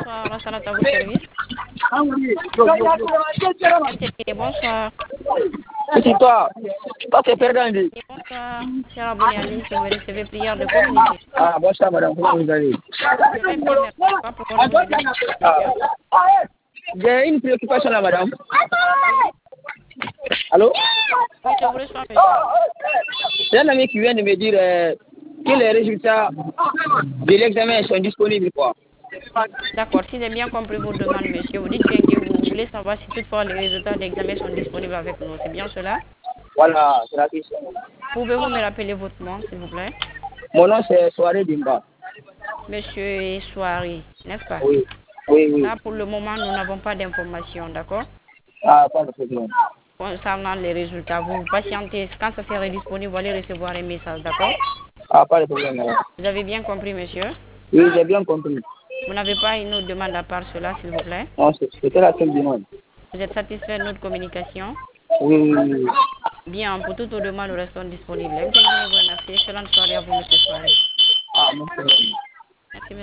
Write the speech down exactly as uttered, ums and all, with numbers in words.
bonsoir, la salade à votre service. Et bonsoir. C'est toi. Je pense que c'est perdant. Et bonsoir, cher abonné à ligne, si vous recevez prière de communiquer. Ah, bonsoir, madame. Comment vous allez? Je vais bien, merci. Pas pour vous aider, monsieur. J'ai une préoccupation là, madame. Allô? Oui, je vous reçois, monsieur. J'ai un ami qui vient de me dire euh, que les résultats de l'examen sont disponibles, quoi. D'accord, si j'ai bien compris vos demandes, monsieur, vous dites bien que vous voulez savoir si toutefois les résultats d'examen sont disponibles avec nous. C'est bien cela? Voilà, c'est la question. Pouvez-vous me rappeler votre nom, s'il vous plaît? Mon nom, c'est Soirée Dimba. Monsieur Soirée, n'est-ce pas? Oui, oui, oui. Là, pour le moment, nous n'avons pas d'informations, d'accord? Ah, pas de problème. Concernant les résultats, vous patientez. Quand ça sera disponible, vous allez recevoir un message, d'accord? Ah, pas de problème, madame. Vous avez bien compris, monsieur? Oui, j'ai bien compris. Vous n'avez pas une autre demande à part cela, s'il vous plaît? Non, c'est- c'était la seule demande. Vous êtes satisfait de notre communication? Oui, oui, oui. Bien, pour toutes vos demandes, nous restons disponibles. Je vous remercie. Excellente soirée à vous, monsieur Soirée. Ah, merci. Merci, monsieur.